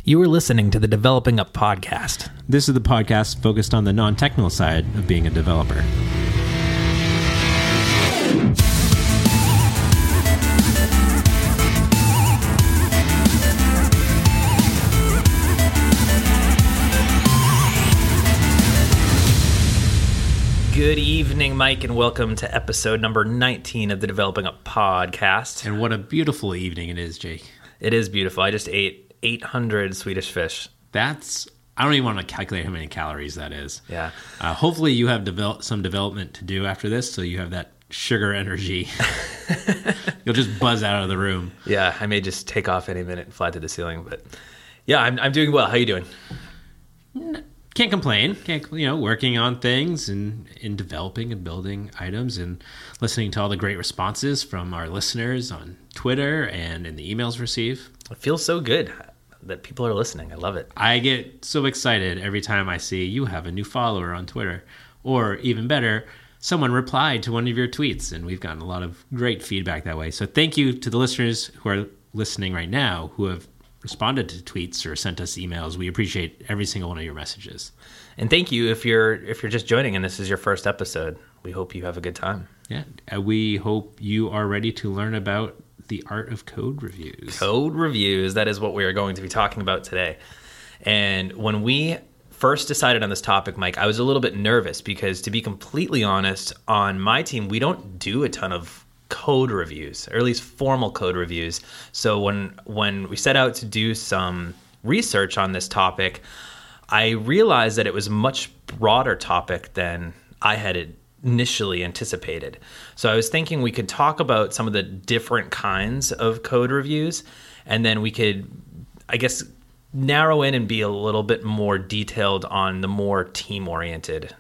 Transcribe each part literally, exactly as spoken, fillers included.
You are listening to the Developing Up podcast. This is the podcast focused on the non-technical side of being a developer. Good evening, Mike, and welcome to episode number nineteen of the Developing Up podcast. And what a beautiful evening it is, Jake. It is beautiful. I just ate eight hundred Swedish fish. That's, I don't even want to calculate how many calories that is. Yeah. Uh, hopefully you have develop, some development to do after this, so you have that sugar energy. You'll just buzz out of the room. Yeah, I may just take off any minute and fly to the ceiling, but yeah, I'm, I'm doing well. How are you doing? Can't complain. Can't, you know, working on things and in developing and building items and listening to all the great responses from our listeners on Twitter and in the emails received. It feels so good that people are listening. I love it. I get so excited every time I see you have a new follower on Twitter, or even better, someone replied to one of your tweets, and we've gotten a lot of great feedback that way. So thank you to the listeners who are listening right now who have responded to tweets or sent us emails. We appreciate every single one of your messages. And thank you if you're if you're just joining and this is your first episode. We hope you have a good time. Yeah, uh, we hope you are ready to learn about the art of code reviews. Code reviews, that is what we are going to be talking about today. And when we first decided on this topic, Mike, I was a little bit nervous because, to be completely honest, on my team, we don't do a ton of code reviews, or at least formal code reviews. So when when we set out to do some research on this topic, I realized that it was a much broader topic than I had initially anticipated. So I was thinking we could talk about some of the different kinds of code reviews, and then we could, I guess, narrow in and be a little bit more detailed on the more team-oriented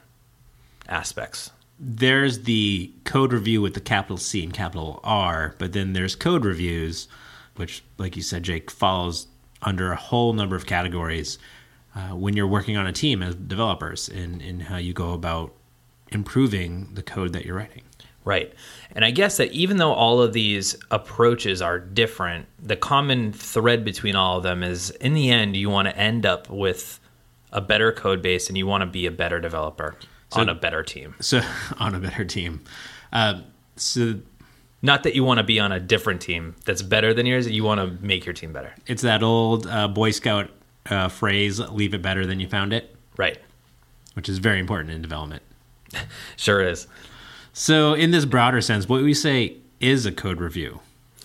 aspects. There's the code review with the capital C and capital R, but then there's code reviews, which, like you said, Jake, falls under a whole number of categories uh, when you're working on a team as developers in, in how you go about improving the code that you're writing. Right. And I guess that even though all of these approaches are different, the common thread between all of them is, in the end, you want to end up with a better code base and you want to be a better developer so, on a better team. So on a better team. Uh, so not that you want to be on a different team that's better than yours. You want to make your team better. It's that old uh, Boy Scout uh, phrase, leave it better than you found it. Right. Which is very important in development. Sure is. So in this broader sense, what we say is a code review.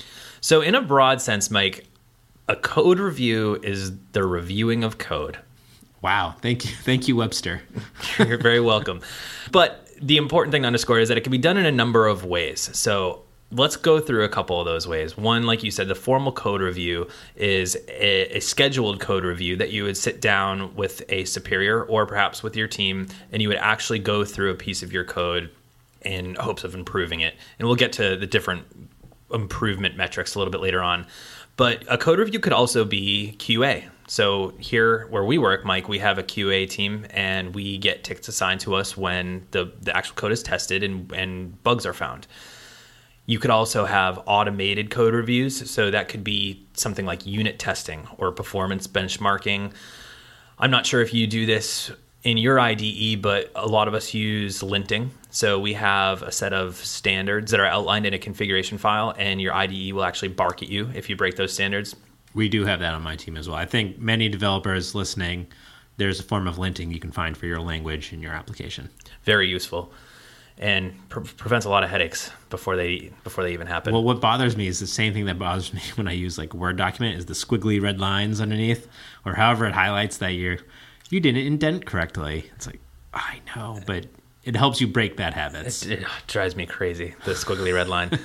So in a broad sense, Mike, a code review is the reviewing of code. Wow. Thank you. Thank you, Webster. You're very welcome. But the important thing to underscore is that it can be done in a number of ways. So let's go through a couple of those ways. One, like you said, the formal code review is a, a scheduled code review that you would sit down with a superior or perhaps with your team, and you would actually go through a piece of your code in hopes of improving it. And we'll get to the different improvement metrics a little bit later on. But a code review could also be Q A. So here where we work, Mike, we have a Q A team, and we get tickets assigned to us when the, the actual code is tested and, and bugs are found. You could also have automated code reviews. So that could be something like unit testing or performance benchmarking. I'm not sure if you do this in your I D E, but a lot of us use linting. So we have a set of standards that are outlined in a configuration file, and your I D E will actually bark at you if you break those standards. We do have that on my team as well. I think many developers listening, there's a form of linting you can find for your language in your application. Very useful. And pre- prevents a lot of headaches before they before they even happen. Well, what bothers me is the same thing that bothers me when I use like a Word document is the squiggly red lines underneath, or however it highlights that you're, you didn't indent correctly. It's like, I know, but it helps you break bad habits. It, it drives me crazy, the squiggly red line.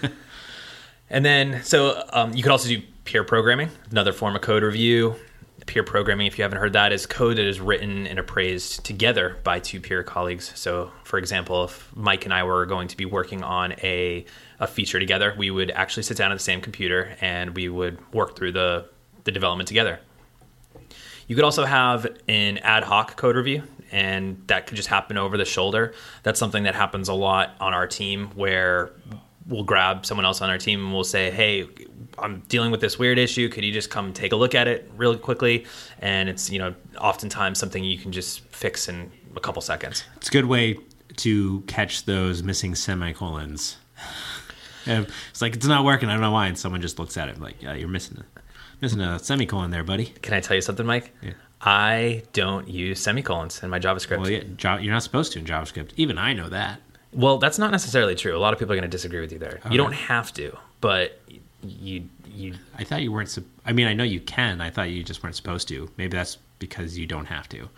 And then, so um, you could also do peer programming, another form of code review. Peer programming, if you haven't heard that, is code that is written and appraised together by two peer colleagues. So, for example, if Mike and I were going to be working on a, a feature together, we would actually sit down at the same computer and we would work through the, the development together. You could also have an ad hoc code review, and that could just happen over the shoulder. That's something that happens a lot on our team where we'll grab someone else on our team and we'll say, hey, I'm dealing with this weird issue. Could you just come take a look at it really quickly? And it's, you know, oftentimes something you can just fix in a couple seconds. It's a good way to catch those missing semicolons. And it's like, it's not working. I don't know why. And someone just looks at it like, yeah, you're missing a, missing a semicolon there, buddy. Can I tell you something, Mike? Yeah. I don't use semicolons in my JavaScript. Well, yeah, you're not supposed to in JavaScript. Even I know that. Well, that's not necessarily true. A lot of people are going to disagree with you there. Okay. You don't have to, but you you. I thought you weren't. Su- I mean, I know you can. I thought you just weren't supposed to. Maybe that's because you don't have to.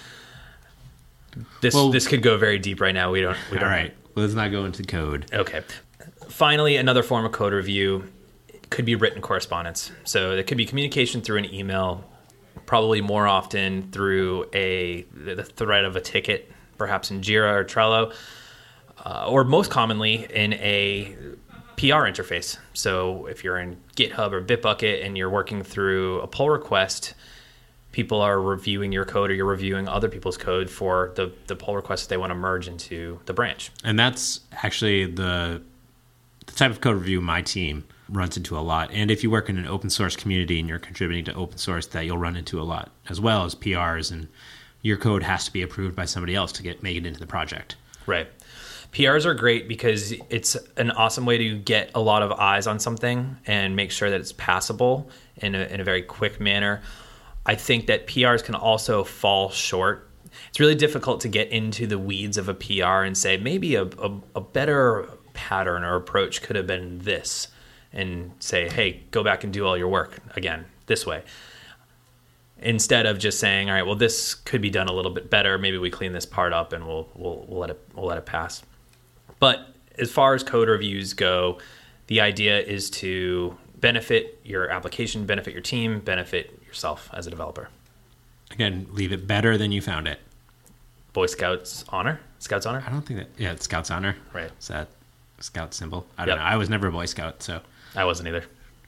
This well, this could go very deep right now. We don't. We don't. All right. Well, let's not go into code. Okay. Finally, another form of code review could be written correspondence. So it could be communication through an email, probably more often through a the thread of a ticket, perhaps in Jira or Trello. Uh, or most commonly in a P R interface. So if you're in GitHub or Bitbucket and you're working through a pull request, people are reviewing your code or you're reviewing other people's code for the, the pull request that they want to merge into the branch. And that's actually the, the type of code review my team runs into a lot. And if you work in an open source community and you're contributing to open source, that you'll run into a lot, as well as P Rs, and your code has to be approved by somebody else to get make it into the project. Right. P Rs are great because it's an awesome way to get a lot of eyes on something and make sure that it's passable in a, in a very quick manner. I think that P Rs can also fall short. It's really difficult to get into the weeds of a P R and say maybe a, a, a better pattern or approach could have been this, and say, hey, go back and do all your work again this way. Instead of just saying, all right, well, this could be done a little bit better. Maybe we clean this part up and we'll we'll, we'll let it we'll let it pass. But as far as code reviews go, the idea is to benefit your application, benefit your team, benefit yourself as a developer. Again, leave it better than you found it. Boy Scouts honor? Scouts honor? I don't think that, yeah, it's Scouts honor. Right. Is that Scout symbol? I don't Yep. know. I was never a Boy Scout, so. I wasn't either.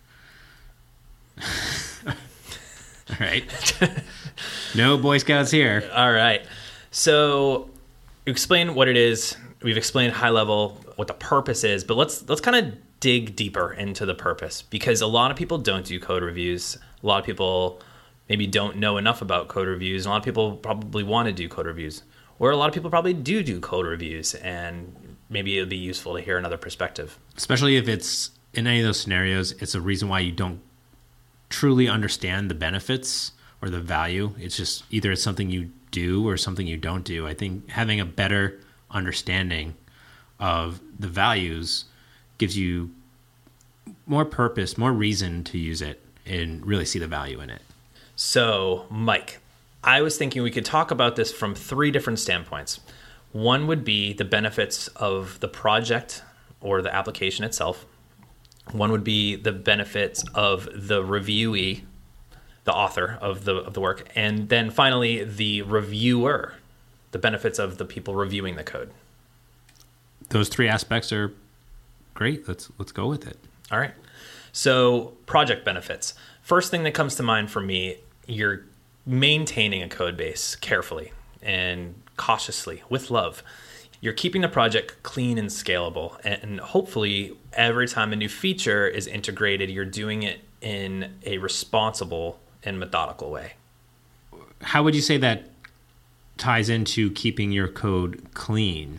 All right. No Boy Scouts here. All right. So explain what it is. We've explained high level what the purpose is, but let's let's kind of dig deeper into the purpose, because a lot of people don't do code reviews. A lot of people maybe don't know enough about code reviews. And a lot of people probably want to do code reviews, or a lot of people probably do do code reviews, and maybe it would be useful to hear another perspective. Especially if it's in any of those scenarios, it's a reason why you don't truly understand the benefits or the value. It's just either it's something you do or something you don't do. I think having a better understanding of the values gives you more purpose, more reason to use it and really see the value in it. So, Mike, I was thinking we could talk about this from three different standpoints. One would be the benefits of the project or the application itself. One would be the benefits of the reviewee, the author of the of the work. And then finally, the reviewer, the benefits of the people reviewing the code. Those three aspects are great. Let's let's go with it. All right. So project benefits. First thing that comes to mind for me, you're maintaining a code base carefully and cautiously with love. You're keeping the project clean and scalable. And hopefully every time a new feature is integrated, you're doing it in a responsible and methodical way. How would you say that ties into keeping your code clean?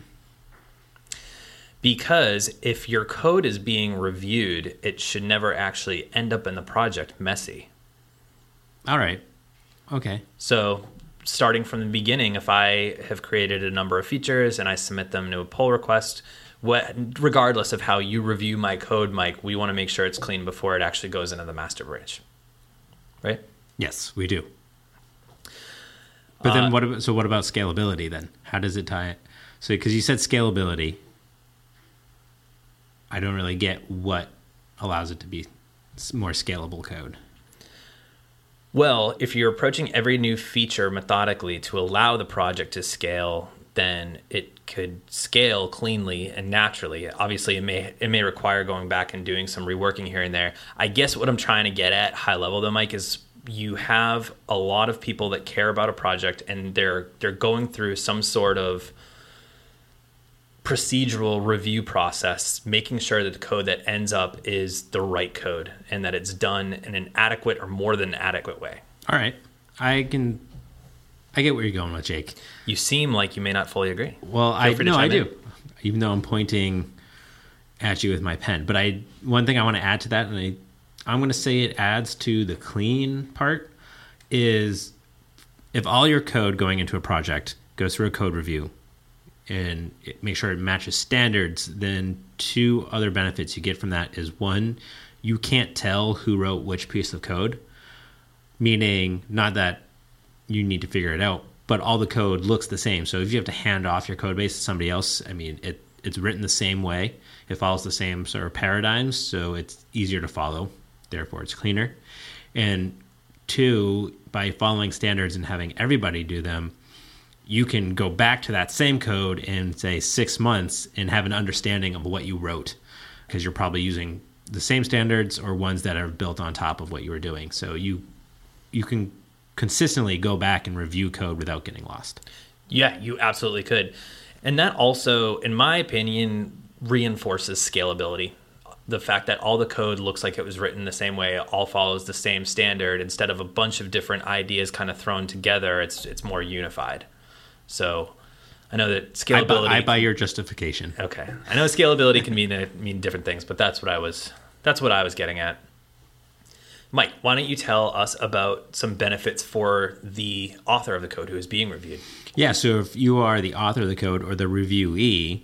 Because if your code is being reviewed, it should never actually end up in the project messy. All right. Okay. So starting from the beginning, if I have created a number of features and I submit them to a pull request, what, regardless of how you review my code, Mike, we want to make sure it's clean before it actually goes into the master branch. Right? Yes, we do. But then Uh, what about, so what about scalability then? How does it tie it? So because you said scalability, I don't really get what allows it to be s- more scalable code. Well, if you're approaching every new feature methodically to allow the project to scale, then it could scale cleanly and naturally. Obviously, it may it may require going back and doing some reworking here and there. I guess what I'm trying to get at high level though, Mike, is you have a lot of people that care about a project and they're they're going through some sort of procedural review process, making sure that the code that ends up is the right code and that it's done in an adequate or more than adequate way. All right. I can, I get where you're going with, Jake. You seem like you may not fully agree. Well, Feel I free to no, I chime in. do. Even though I'm pointing at you with my pen. But I one thing I want to add to that, and I, I'm going to say it adds to the clean part, is if all your code going into a project goes through a code review and it, make sure it matches standards, then two other benefits you get from that is, one, you can't tell who wrote which piece of code, meaning not that you need to figure it out, but all the code looks the same. So if you have to hand off your code base to somebody else, I mean, it it's written the same way. It follows the same sort of paradigms, so it's easier to follow. Therefore, it's cleaner. And two, by following standards and having everybody do them, you can go back to that same code in, say, six months and have an understanding of what you wrote, because you're probably using the same standards or ones that are built on top of what you were doing. So you you can consistently go back and review code without getting lost. Yeah, you absolutely could. And that also, in my opinion, reinforces scalability. The fact that all the code looks like it was written the same way, all follows the same standard, instead of a bunch of different ideas kind of thrown together, it's it's more unified. So I know that scalability... I buy, I buy your justification. Okay. I know scalability can mean mean different things, but that's what I was that's what I was getting at. Mike, why don't you tell us about some benefits for the author of the code who is being reviewed? Yeah, so if you are the author of the code or the reviewee,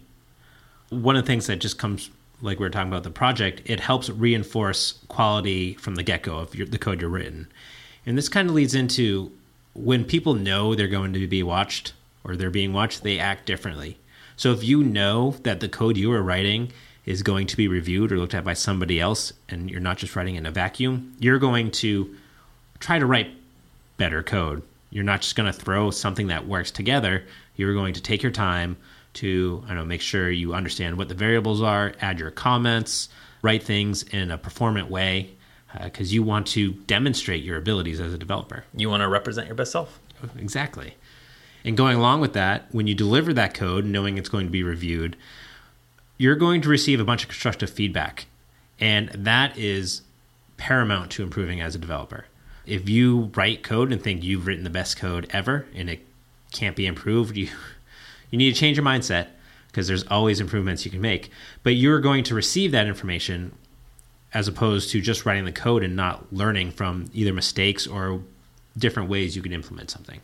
one of the things that just comes, like we were talking about the project, it helps reinforce quality from the get-go of your, the code you're written. And this kind of leads into when people know they're going to be watched or they're being watched, they act differently. So if you know that the code you are writing is going to be reviewed or looked at by somebody else, and you're not just writing in a vacuum, you're going to try to write better code. You're not just going to throw something that works together. You're going to take your time to, I don't know, make sure you understand what the variables are, add your comments, write things in a performant way, because uh, you want to demonstrate your abilities as a developer. You want to represent your best self. Exactly. And going along with that, when you deliver that code, knowing it's going to be reviewed, you're going to receive a bunch of constructive feedback. And that is paramount to improving as a developer. If you write code and think you've written the best code ever and it can't be improved, you you need to change your mindset, because there's always improvements you can make. But you're going to receive that information as opposed to just writing the code and not learning from either mistakes or different ways you can implement something.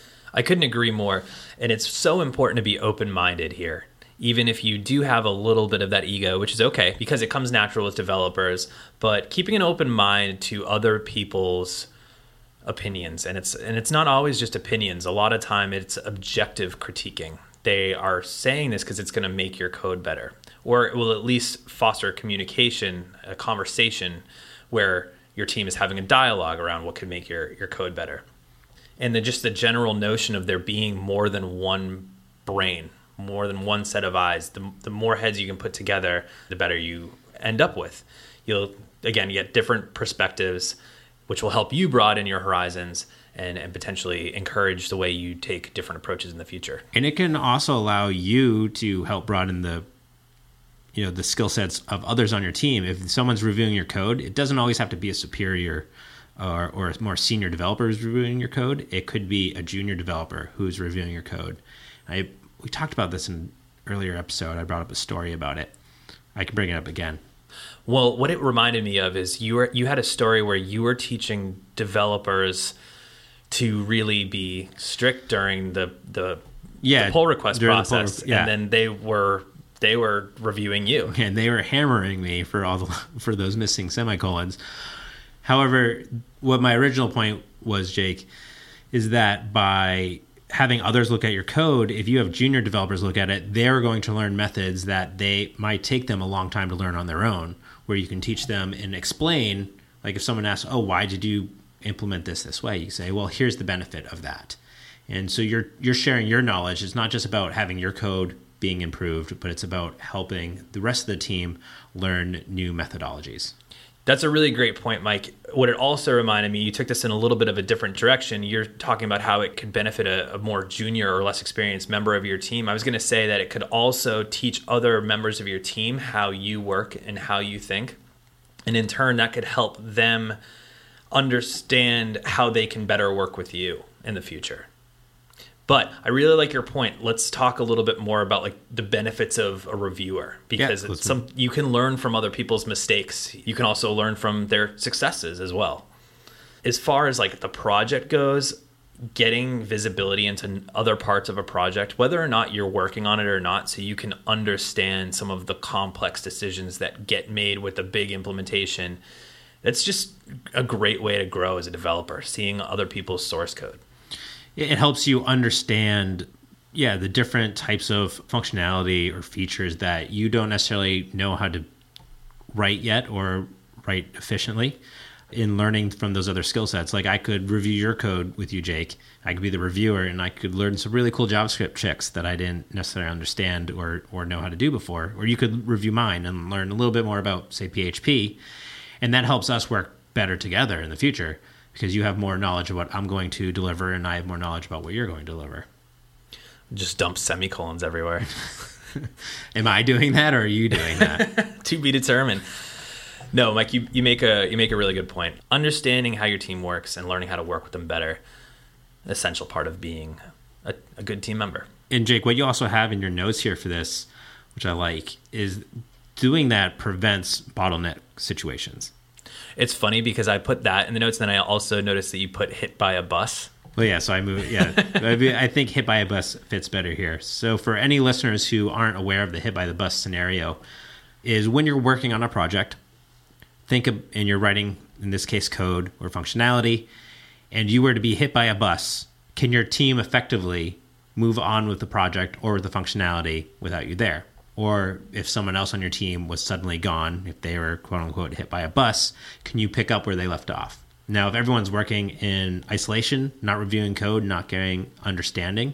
I couldn't agree more. And it's so important to be open-minded here. Even if you do have a little bit of that ego, which is okay because it comes natural with developers, but keeping an open mind to other people's opinions. And it's and it's not always just opinions. A lot of time it's objective critiquing. They are saying this because it's going to make your code better, or it will at least foster communication, a conversation where your team is having a dialogue around what could make your, your code better. And then just the general notion of there being more than one brain, more than one set of eyes, the, the more heads you can put together, the better you end up with. You'll, again, get different perspectives, which will help you broaden your horizons and, and potentially encourage the way you take different approaches in the future. And it can also allow you to help broaden the, you know, the skill sets of others on your team. If someone's reviewing your code, it doesn't always have to be a superior or, or a more senior developer who's reviewing your code. It could be a junior developer who's reviewing your code. I We talked about this in an earlier episode. I brought up a story about it. I can bring it up again. Well, what it reminded me of is you were you had a story where you were teaching developers to really be strict during the the, yeah, the pull request process, pull, yeah. and then they were they were reviewing you, and they were hammering me for all the for those missing semicolons. However, what my original point was, Jake, is that by having others look at your code, if you have junior developers look at it, they're going to learn methods that they might take them a long time to learn on their own, where you can teach them and explain. Like if someone asks, oh, why did you implement this this way? You say, well, here's the benefit of that. And so you're you're sharing your knowledge. It's not just about having your code being improved, but it's about helping the rest of the team learn new methodologies. That's a really great point, Mike. What it also reminded me, you took this in a little bit of a different direction. You're talking about how it could benefit a, a more junior or less experienced member of your team. I was going to say that it could also teach other members of your team how you work and how you think. And in turn, that could help them understand how they can better work with you in the future. But I really like your point. Let's talk a little bit more about like the benefits of a reviewer, because yeah, it's some you can learn from other people's mistakes. You can also learn from their successes as well. As far as like the project goes, getting visibility into other parts of a project, whether or not you're working on it or not, so you can understand some of the complex decisions that get made with a big implementation. That's just a great way to grow as a developer, seeing other people's source code. It helps you understand, yeah, the different types of functionality or features that you don't necessarily know how to write yet or write efficiently. In learning from those other skill sets, like I could review your code with you, Jake. I could be the reviewer, and I could learn some really cool JavaScript tricks that I didn't necessarily understand or or know how to do before. Or you could review mine and learn a little bit more about, say, P H P, and that helps us work better together in the future, because you have more knowledge of what I'm going to deliver, and I have more knowledge about what you're going to deliver. Just dump semicolons everywhere. Am I doing that, or are you doing that? To be determined. No, Mike, you, you make a you make a really good point. Understanding how your team works and learning how to work with them better, an essential part of being a, a good team member. And Jake, what you also have in your notes here for this, which I like, is doing that prevents bottleneck situations. It's funny because I put that in the notes, then I also noticed that you put hit by a bus. Well, yeah, so I move. Yeah, I think hit by a bus fits better here. So for any listeners who aren't aware of the hit by the bus scenario, is when you're working on a project, think of, and you're writing, in this case, code or functionality, and you were to be hit by a bus, can your team effectively move on with the project or with the functionality without you there? Or if someone else on your team was suddenly gone, if they were quote unquote hit by a bus, can you pick up where they left off? Now, if everyone's working in isolation, not reviewing code, not getting understanding,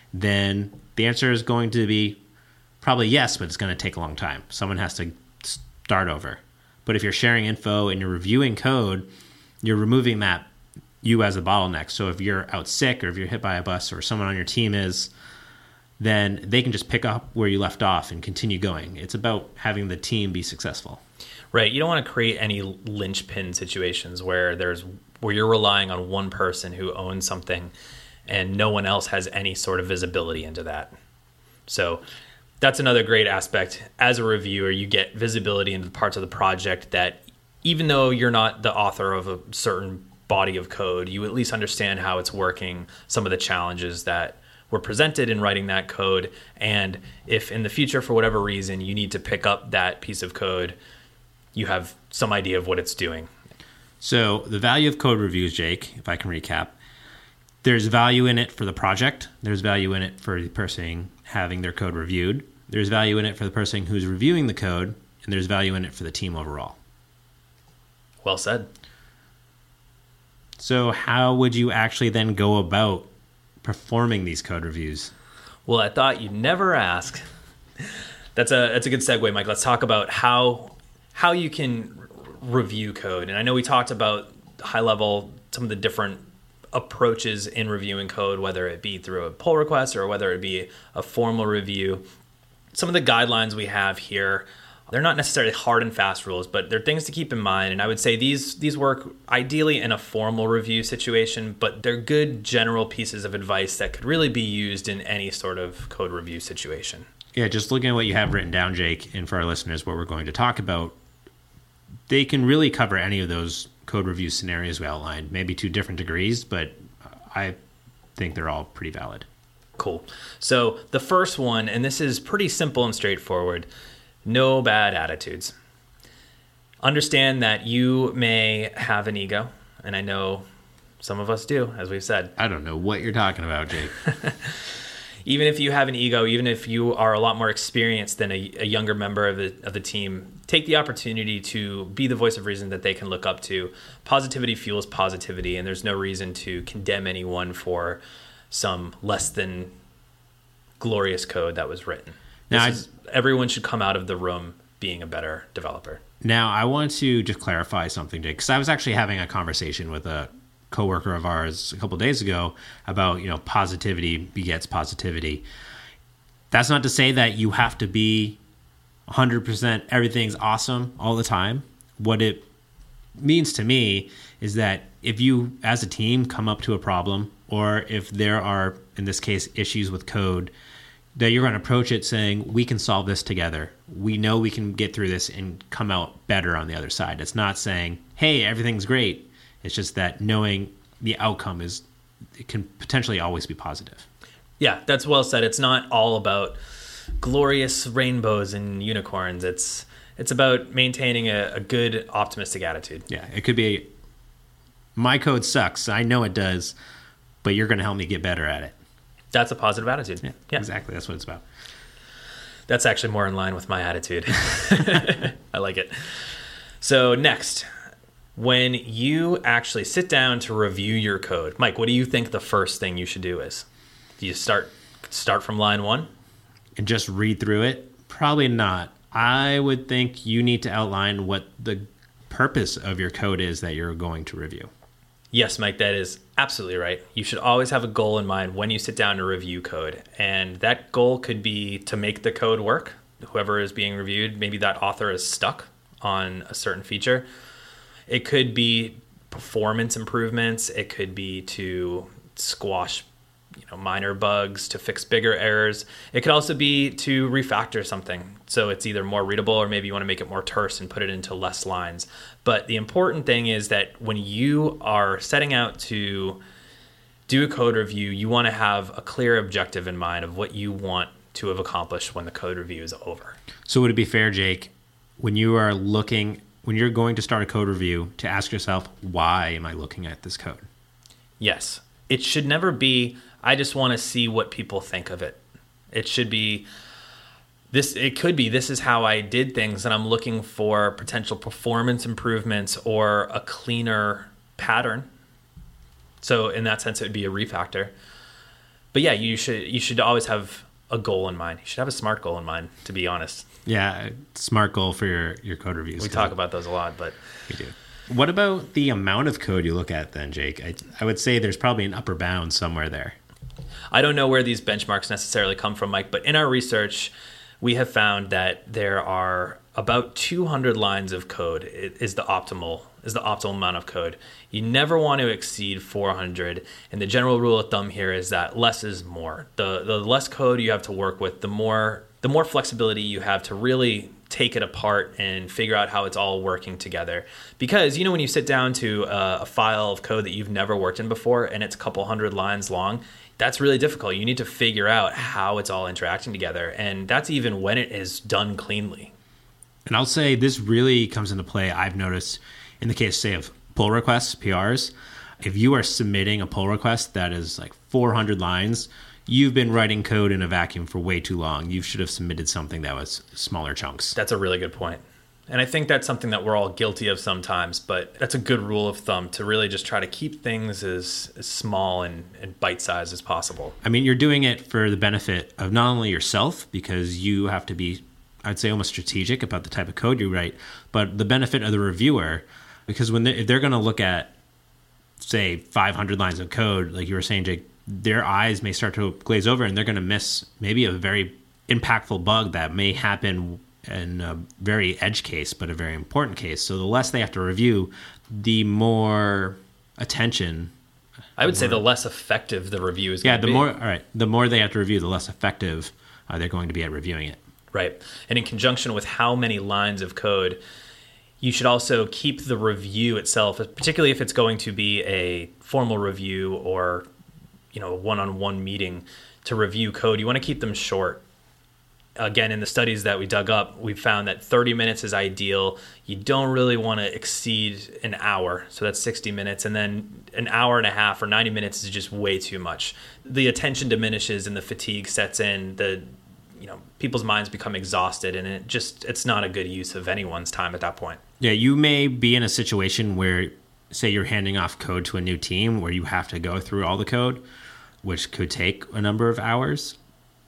then the answer is going to be probably yes, but it's going to take a long time. Someone has to start over. But if you're sharing info and you're reviewing code, you're removing that you as a bottleneck. So if you're out sick or if you're hit by a bus or someone on your team is, then they can just pick up where you left off and continue going. It's about having the team be successful. Right. You don't want to create any linchpin situations where there's where you're relying on one person who owns something and no one else has any sort of visibility into that. So that's another great aspect. As a reviewer, you get visibility into the parts of the project that, even though you're not the author of a certain body of code, you at least understand how it's working, some of the challenges that were presented in writing that code. And if in the future, for whatever reason, you need to pick up that piece of code, you have some idea of what it's doing. So the value of code reviews, Jake, if I can recap, there's value in it for the project. There's value in it for the person having their code reviewed. There's value in it for the person who's reviewing the code, and there's value in it for the team overall. Well said. So how would you actually then go about performing these code reviews? Well, I thought you'd never ask. That's a that's a good segue, Mike. Let's talk about how how you can review code. And I know we talked about high level, some of the different approaches in reviewing code, whether it be through a pull request or whether it be a formal review. Some of the guidelines we have here, they're not necessarily hard and fast rules, but they're things to keep in mind. And I would say these these work ideally in a formal review situation, but they're good general pieces of advice that could really be used in any sort of code review situation. Yeah, just looking at what you have written down, Jake, and for our listeners, what we're going to talk about, they can really cover any of those code review scenarios we outlined, maybe to different degrees, but I think they're all pretty valid. Cool. So the first one, and this is pretty simple and straightforward, no bad attitudes. Understand that you may have an ego, and I know some of us do, as we've said. I don't know what you're talking about, Jake. Even if you have an ego, even if you are a lot more experienced than a, a younger member of the, of the team, take the opportunity to be the voice of reason that they can look up to. Positivity fuels positivity, and there's no reason to condemn anyone for some less than glorious code that was written. Now, is, everyone should come out of the room being a better developer. Now, I want to just clarify something, Jake, because I was actually having a conversation with a coworker of ours a couple of days ago about, you know, positivity begets positivity. That's not to say that you have to be one hundred percent everything's awesome all the time. What it means to me is that if you, as a team, come up to a problem, or if there are, in this case, issues with code, that you're going to approach it saying, we can solve this together. We know we can get through this and come out better on the other side. It's not saying, hey, everything's great. It's just that knowing the outcome is, it can potentially always be positive. Yeah, that's well said. It's not all about glorious rainbows and unicorns. It's it's about maintaining a, a good, optimistic attitude. Yeah, it could be, my code sucks. I know it does, but you're going to help me get better at it. That's a positive attitude. Yeah, yeah, exactly. That's what it's about. That's actually more in line with my attitude. I like it. So next, when you actually sit down to review your code, Mike, what do you think the first thing you should do is? Do you start start from line one? And just read through it? Probably not. I would think you need to outline what the purpose of your code is that you're going to review. Yes, Mike, that is absolutely right. You should always have a goal in mind when you sit down to review code. And that goal could be to make the code work. Whoever is being reviewed, maybe that author is stuck on a certain feature. It could be performance improvements. It could be to squash, you know, minor bugs, to fix bigger errors. It could also be to refactor something, so it's either more readable, or maybe you want to make it more terse and put it into less lines. But the important thing is that when you are setting out to do a code review, you want to have a clear objective in mind of what you want to have accomplished when the code review is over. So would it be fair, Jake, when you are looking, when you're going to start a code review, to ask yourself, why am I looking at this code? Yes. It should never be, I just want to see what people think of it. It should be, this. It could be, this is how I did things, and I'm looking for potential performance improvements or a cleaner pattern. So in that sense, it would be a refactor. But yeah, you should you should always have a goal in mind. You should have a SMART goal in mind, to be honest. Yeah, SMART goal for your, your code reviews. We talk about those a lot, but we do. What about the amount of code you look at then, Jake? I, I would say there's probably an upper bound somewhere there. I don't know where these benchmarks necessarily come from, Mike, but in our research, we have found that there are about two hundred lines of code is the optimal is the optimal amount of code. You never want to exceed four hundred, and the general rule of thumb here is that less is more. The the less code you have to work with, the more the more flexibility you have to really take it apart and figure out how it's all working together. Because, you know, when you sit down to a, a file of code that you've never worked in before and it's a couple hundred lines long, that's really difficult. You need to figure out how it's all interacting together. And that's even when it is done cleanly. And I'll say this really comes into play, I've noticed, in the case, say, of pull requests, P Rs. If you are submitting a pull request that is like four hundred lines, you've been writing code in a vacuum for way too long. You should have submitted something that was smaller chunks. That's a really good point. And I think that's something that we're all guilty of sometimes, but that's a good rule of thumb to really just try to keep things as, as small and, and bite-sized as possible. I mean, you're doing it for the benefit of not only yourself, because you have to be, I'd say, almost strategic about the type of code you write, but the benefit of the reviewer, because when they, if they're going to look at, say, five hundred lines of code, like you were saying, Jake, their eyes may start to glaze over and they're going to miss maybe a very impactful bug that may happen in a very edge case, but a very important case. So the less they have to review, the more attention. I would say the less effective the review is yeah, going to be. Yeah, the more, all right, the more they have to review, the less effective uh, they're going to be at reviewing it. Right. And in conjunction with how many lines of code, you should also keep the review itself, particularly if it's going to be a formal review or, you know, a one-on-one meeting to review code. You want to keep them short. Again, in the studies that we dug up, we found that thirty minutes is ideal. You don't really want to exceed an hour. So that's sixty minutes. And then an hour and a half or ninety minutes is just way too much. The attention diminishes and the fatigue sets in. The, you know, people's minds become exhausted, and it just, it's not a good use of anyone's time at that point. Yeah, you may be in a situation where, say, you're handing off code to a new team where you have to go through all the code, which could take a number of hours.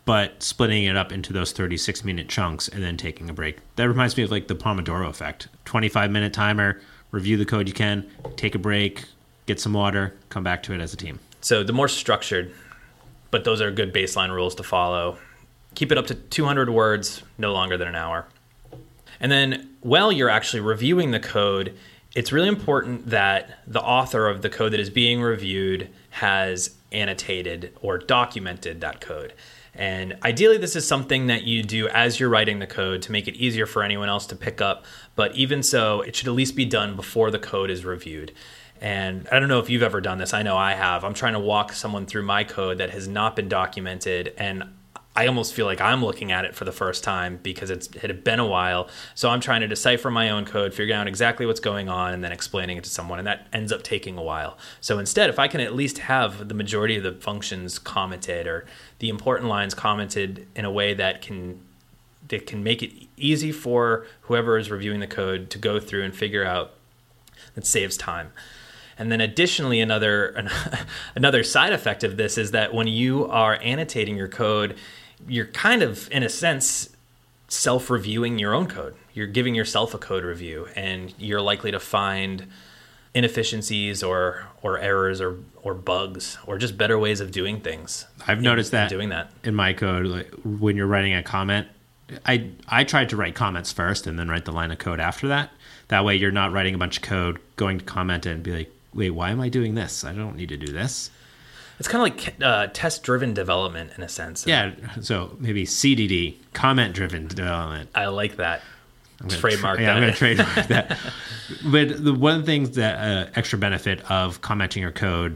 but splitting it up into those thirty-six minute chunks and then taking a break. That reminds me of like the Pomodoro effect. twenty-five minute timer, review the code you can, take a break, get some water, come back to it as a team. So the more structured, but those are good baseline rules to follow. Keep it up to two hundred words, no longer than an hour. And then while you're actually reviewing the code, it's really important that the author of the code that is being reviewed has annotated or documented that code. And ideally, this is something that you do as you're writing the code to make it easier for anyone else to pick up. But even so, it should at least be done before the code is reviewed. And I don't know if you've ever done this. I know I have. I'm trying to walk someone through my code that has not been documented, and I almost feel like I'm looking at it for the first time because it's, it had been a while. So I'm trying to decipher my own code, figure out exactly what's going on, and then explaining it to someone. And that ends up taking a while. So instead, if I can at least have the majority of the functions commented or the important lines commented in a way that can that can make it easy for whoever is reviewing the code to go through and figure out, that saves time. And then additionally, another another side effect of this is that when you are annotating your code, you're kind of, in a sense, self-reviewing your own code. You're giving yourself a code review, and you're likely to find inefficiencies or or errors or or bugs or just better ways of doing things. I've noticed that doing that in my code, like when you're writing a comment, I I tried to write comments first and then write the line of code after that. That way, you're not writing a bunch of code, going to comment it and be like, wait, why am I doing this? I don't need to do this. It's kind of like uh, test-driven development in a sense. Yeah, so maybe C D D, comment-driven development. I like that. I'm gonna trademark tra- that. Yeah, I'm going to trademark that. But the one of the things that uh, extra benefit of commenting your code,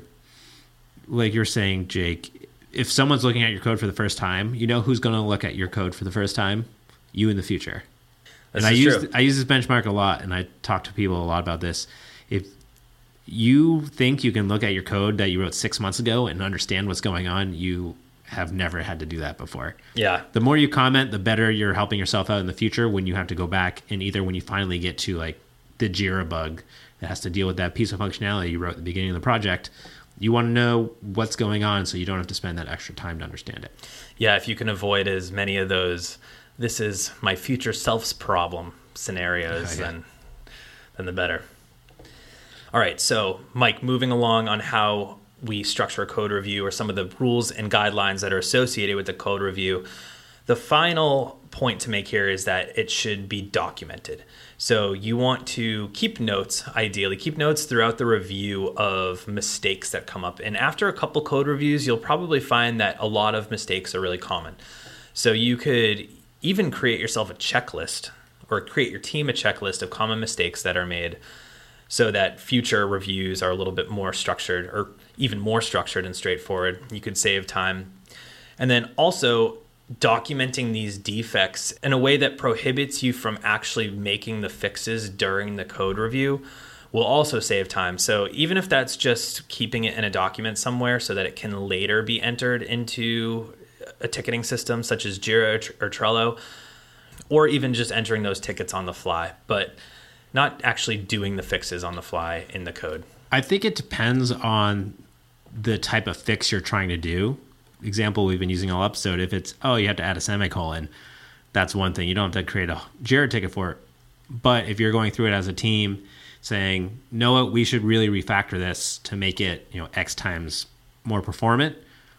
like you're saying, Jake, if someone's looking at your code for the first time, you know who's going to look at your code for the first time? You in the future. This and I is use true. I use this benchmark a lot, and I talk to people a lot about this. If you think you can look at your code that you wrote six months ago and understand what's going on, you have never had to do that before. Yeah. The more you comment, the better you're helping yourself out in the future when you have to go back, and either when you finally get to like the Jira bug that has to deal with that piece of functionality you wrote at the beginning of the project, you want to know what's going on so you don't have to spend that extra time to understand it. Yeah, if you can avoid as many of those, this is my future self's problem scenarios, yeah. then, then the better. All right, so Mike, moving along on how we structure a code review or some of the rules and guidelines that are associated with the code review, the final point to make here is that it should be documented. So you want to keep notes, ideally, keep notes throughout the review of mistakes that come up. And after a couple code reviews, you'll probably find that a lot of mistakes are really common. So you could even create yourself a checklist or create your team a checklist of common mistakes that are made, so that future reviews are a little bit more structured or even more structured and straightforward. You could save time. And then also documenting these defects in a way that prohibits you from actually making the fixes during the code review will also save time. So even if that's just keeping it in a document somewhere so that it can later be entered into a ticketing system such as Jira or Trello, or even just entering those tickets on the fly. But not actually doing the fixes on the fly in the code. I think it depends on the type of fix you're trying to do. Example we've been using all episode, if it's, oh, you have to add a semicolon, that's one thing. You don't have to create a Jira ticket for it. But if you're going through it as a team saying, Noah, we should really refactor this to make it, you know, X times more performant,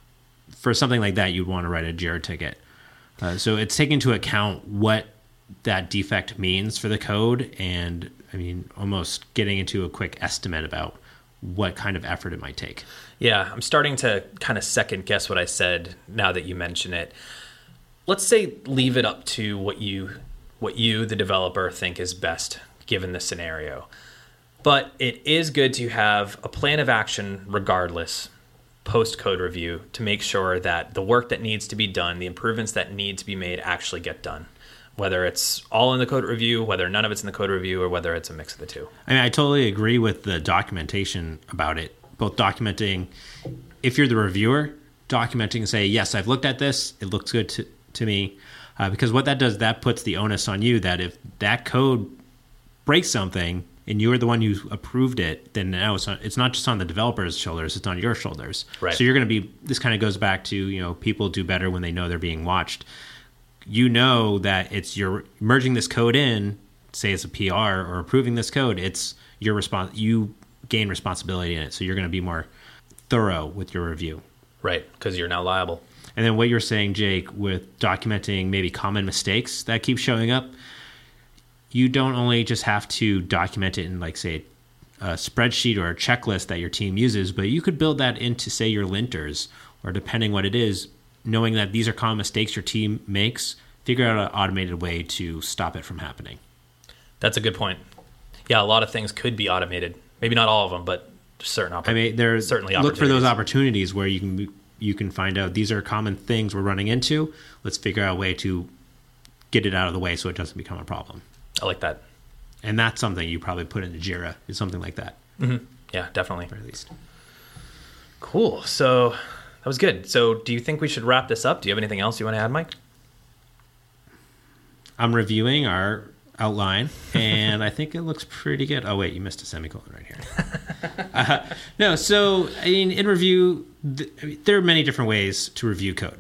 for something like that, you'd want to write a Jira ticket. Uh, so it's taking into account what that defect means for the code, and I mean, almost getting into a quick estimate about what kind of effort it might take. Yeah, I'm starting to kind of second guess what I said now that you mention it. Let's say leave it up to what you, what you, the developer, think is best given the scenario. But it is good to have a plan of action regardless post-code review to make sure that the work that needs to be done, the improvements that need to be made actually get done. Whether it's all in the code review, whether none of it's in the code review, or whether it's a mix of the two. I mean, I totally agree with the documentation about it. Both documenting, if you're the reviewer, documenting and say, yes, I've looked at this, it looks good to, to me. Uh, because what that does, that puts the onus on you that if that code breaks something, and you were the one who approved it, then now it's, on, it's not just on the developer's shoulders, it's on your shoulders. Right. So you're going to be, this kind of goes back to, you know, people do better when they know they're being watched. You know that it's you're merging this code in, say it's a P R or approving this code, it's your response, you gain responsibility in it. So you're going to be more thorough with your review. Right, because you're now liable. And then what you're saying, Jake, with documenting maybe common mistakes that keep showing up, you don't only just have to document it in, like, say, a spreadsheet or a checklist that your team uses, but you could build that into, say, your linters, or depending what it is, knowing that these are common mistakes your team makes, figure out an automated way to stop it from happening. That's a good point. Yeah, a lot of things could be automated. Maybe not all of them, but certain oppor- I mean, there's certainly look for those opportunities where you can you can find out these are common things we're running into. Let's figure out a way to get it out of the way so it doesn't become a problem. I like that. And that's something you probably put into Jira, is something like that. Mm-hmm. Yeah, definitely. Or at least. Cool. So that was good. So do you think we should wrap this up? Do you have anything else you want to add, Mike? I'm reviewing our outline, and I think it looks pretty good. Oh, wait, you missed a semicolon right here. uh, no, so, I mean, in review, th- I mean, there are many different ways to review code,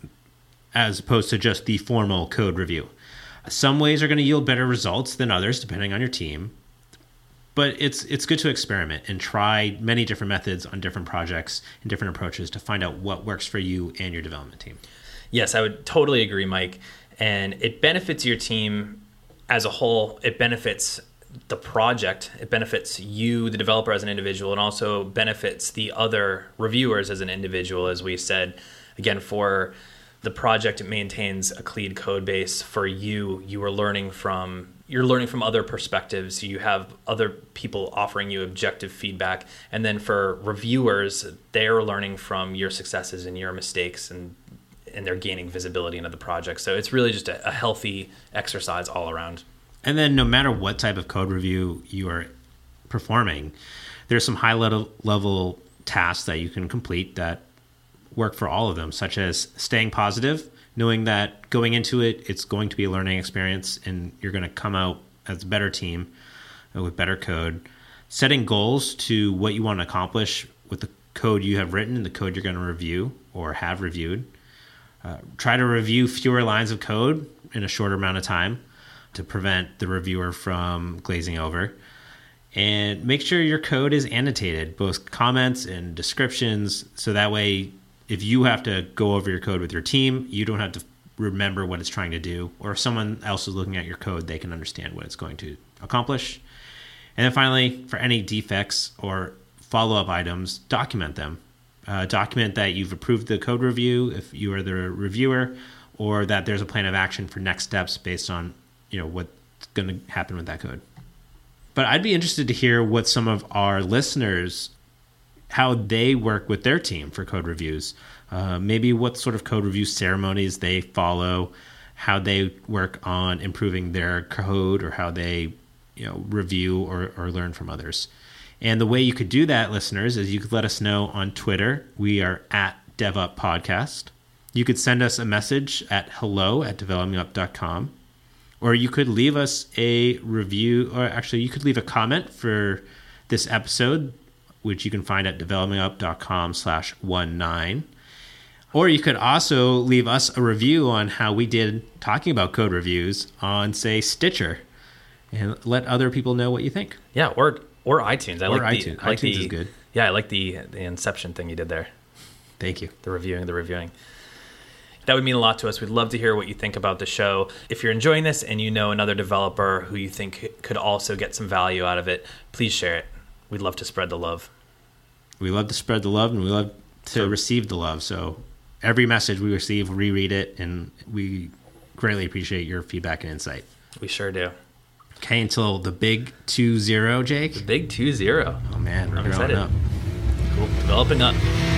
as opposed to just the formal code review. Some ways are going to yield better results than others, depending on your team. But it's it's good to experiment and try many different methods on different projects and different approaches to find out what works for you and your development team. Yes, I would totally agree, Mike. And it benefits your team as a whole. It benefits the project. It benefits you, the developer, as an individual, and also benefits the other reviewers as an individual. As we said, again, for the project, it maintains a clean code base. For you, you are learning from you're learning from other perspectives. You have other people offering you objective feedback. And then for reviewers, they're learning from your successes and your mistakes, and and they're gaining visibility into the project. So it's really just a, a healthy exercise all around. And then no matter what type of code review you are performing, there's some high level level tasks that you can complete that work for all of them, such as staying positive, knowing that going into it, it's going to be a learning experience and you're going to come out as a better team with better code. Setting goals to what you want to accomplish with the code you have written and the code you're going to review or have reviewed. Uh, try to review fewer lines of code in a shorter amount of time to prevent the reviewer from glazing over. And make sure your code is annotated, both comments and descriptions, so that way if you have to go over your code with your team, you don't have to remember what it's trying to do, or if someone else is looking at your code, they can understand what it's going to accomplish. And then finally, for any defects or follow-up items, document them. Uh, document that you've approved the code review if you are the reviewer, or that there's a plan of action for next steps based on, you know, what's going to happen with that code. But I'd be interested to hear what some of our listeners, how they work with their team for code reviews. Uh, maybe what sort of code review ceremonies they follow, how they work on improving their code, or how they, you know, review or, or learn from others. And the way you could do that, listeners, is you could let us know on Twitter. We are at DevUpPodcast. You could send us a message at hello at developing up dot com. Or you could leave us a review, or actually you could leave a comment for this episode, which you can find at developing up dot com slash nineteen. Or you could also leave us a review on how we did talking about code reviews on, say, Stitcher, and let other people know what you think. Yeah, or or iTunes. I or like iTunes. The, I like iTunes the, is good. Yeah, I like the the Inception thing you did there. Thank you. The reviewing, the reviewing. That would mean a lot to us. We'd love to hear what you think about the show. If you're enjoying this and you know another developer who you think could also get some value out of it, please share it. We'd love to spread the love. We love to spread the love, and we love to sure. receive the love. So every message we receive, reread it, and we greatly appreciate your feedback and insight. We sure do. Okay, until the big two zero, Jake. The big two zero. Oh, man, we're I'm growing excited. up. Cool. Developing up.